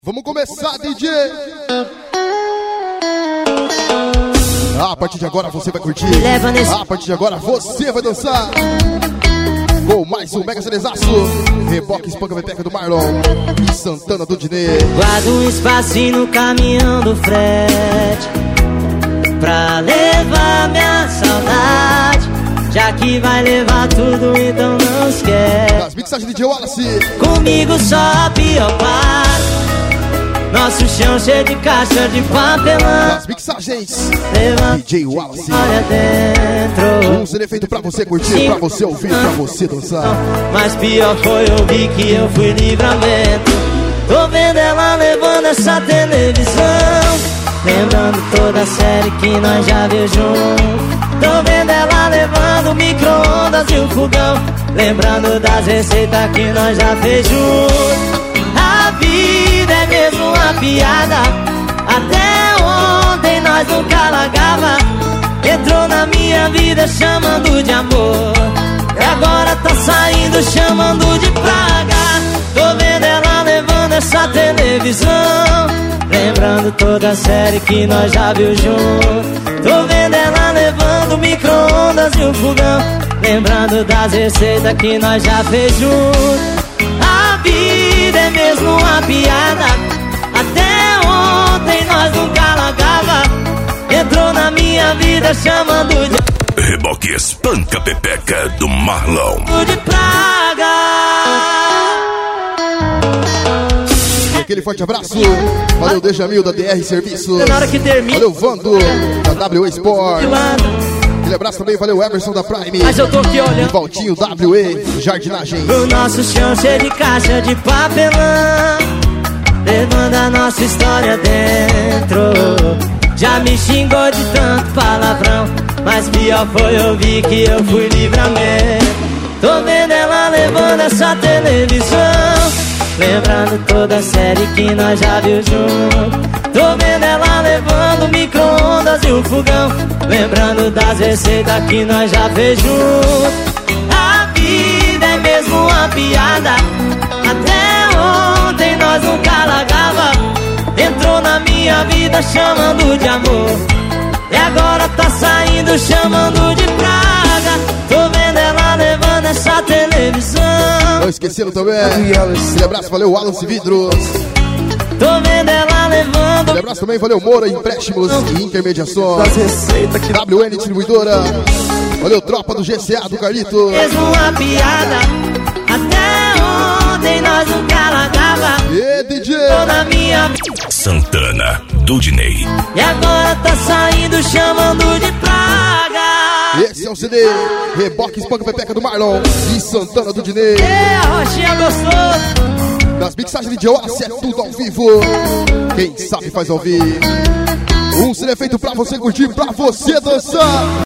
Vamos começar, DJ! A partir de agora você vai curtir. A partir de agora você vai dançar. Com mais um mega cerezaço. Reboque Espanca Pepeca do Marlon e Santana do Dinê. Guarda um espacinho no caminhão do frete pra levar minha saudade, já que vai levar tudo, então não esquece. Das mixagens de DJ Wallace. Comigo só a pior parte. Nosso chão cheio de caixa de papelão. Das mixagens Levanta DJ Wallace. olha dentro. Um CD feito pra você curtir, pra você ouvir, pra você dançar. Mas pior foi ouvir que eu fui livramento. Tô vendo ela levando essa televisão, lembrando toda a série que nós já viu junto. Tô vendo ela levando o micro-ondas e o fogão, lembrando das receitas que nós já fez junto. A vida é mesmo uma piada. Até ontem nós nunca largava. Entrou na minha vida chamando de amor, e agora tá saindo chamando de praga. Tô vendo ela levando essa televisão, lembrando toda a série que nós já viu junto. Tô vendo ela levando o micro-ondas e o fogão, lembrando das receitas que nós já fez junto. A vida é mesmo uma piada. Até ontem nós nunca largava. Entrou na minha vida chamando de Reboque Espanca Pepeca do Marlon de praga. Aquele forte abraço. Valeu, Dejamil da DR Serviços. Na hora que termina, Valeu, Vando da WA Sport. Aquele abraço também, valeu, Emerson da Prime. mas eu tô aqui olhando Valtinho WA Jardinagens. o nosso chão cheio de caixa de papelão, levando a nossa história dentro. Já me xingou de tanto palavrão, mas pior foi ouvir que eu fui livramento. Tô vendo ela levando essa televisão, lembrando toda a série que nós já viu junto. Tô vendo ela levando o micro-ondas e o fogão, lembrando das receitas que nós já fez junto. A vida é mesmo uma piada. Até ontem nós nunca largava. Entrou na minha vida chamando de amor, e agora tá saindo chamando de praga. Tô vendo ela levando essa televisão. Não esqueceram também. Aquele abraço, valeu, Wallace Vidros. Tô vendo ela levando. Aquele abraço também, valeu, Moura Empréstimos e Intermediações. WN Distribuidora. Valeu, tropa do GCA do Carlito. Mesmo uma piada. Até ontem nós nunca largava. E DJ Tô na minha Santana do Dinê. e agora tá saindo chamando de praga. Esse é o CD Reboque Espanca Pepeca do Marlon e Santana do Dinê. A Rochinha gostou. Das mixagens de Wallace é tudo ao vivo. Quem sabe faz ao vivo. Um CD feito pra você curtir, pra você dançar.